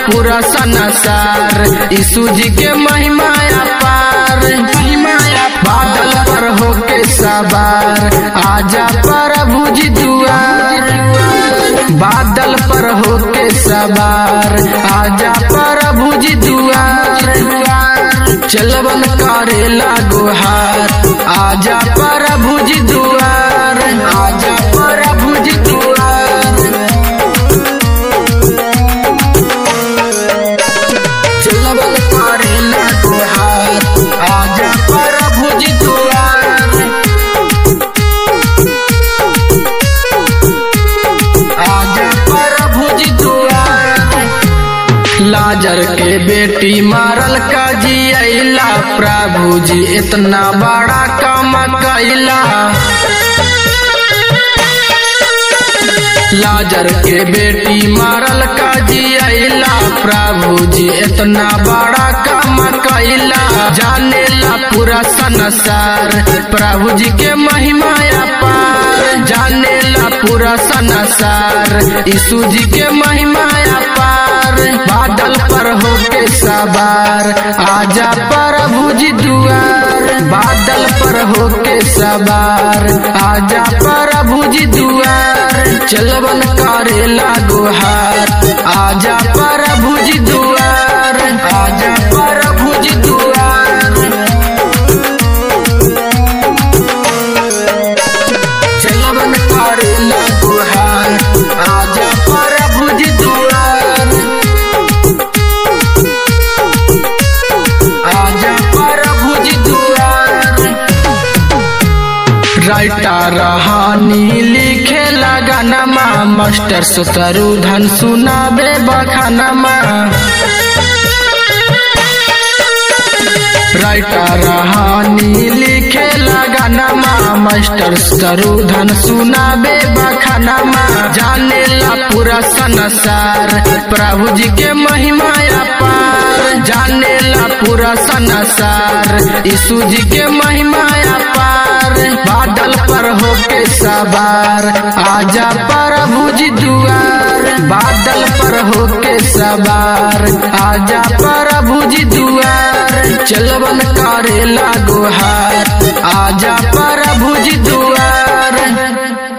पूरा संसार, यीशु जी के महिमा अपार। बादल पर होके सवार, आजा प्रभु जी दुआर। बादल पर होके सवार, आजा प्रभु जी दुआर। चलवन करेला गुहार, आजा प्रभु जी दुआर। आजा प्रभु जी दुआर। चलवन करेला गुहार, आजा प्रभु जी दुआर। आजा प्रभु जी दुआर। लाजर के बेटी मारल का जियला, प्रभु जी इतना बड़ा काम कैला। लाजर के बेटी मारल का जियला, प्रभु जी इतना बड़ा काम कैला। जाने ला पूरा संसार, प्रभु जी के महिमा अपार। जाने ला पूरा संसार, यीशु जी के महिमा अपार। बादल पर होके सवार, आजा प्रभु जी दुआर। बादल पर होके सवार, आजा प्रभु जी दुआर। चलवन करेला गुहार, आजा प्रभु जी दुआर। आजा प्रभु जी दुआर। चलवन करेला गुहार, आजा प्रभु जी दुआर। आजा प्रभु जी दुआर। राइटर रहानी लिखे लगानमा, मास्टर सुतरुधन सुनाबे बखानमा। राइटर रहानी लिखे लगानमा, मास्टर सुतरुधन सुनाबे बखानमा। जाने ला पूरा संसार, प्रभु जी के महिमा अपार। जाने ला पूरा संसार, यीशु जी के महिमा अपार। बादल पर होके सवार, आजा प्रभु जी दुआर। बादल पर होके सवार, आजा प्रभु जी दुआर। चलवन करेला गुहार, आजा प्रभु जी दुआर।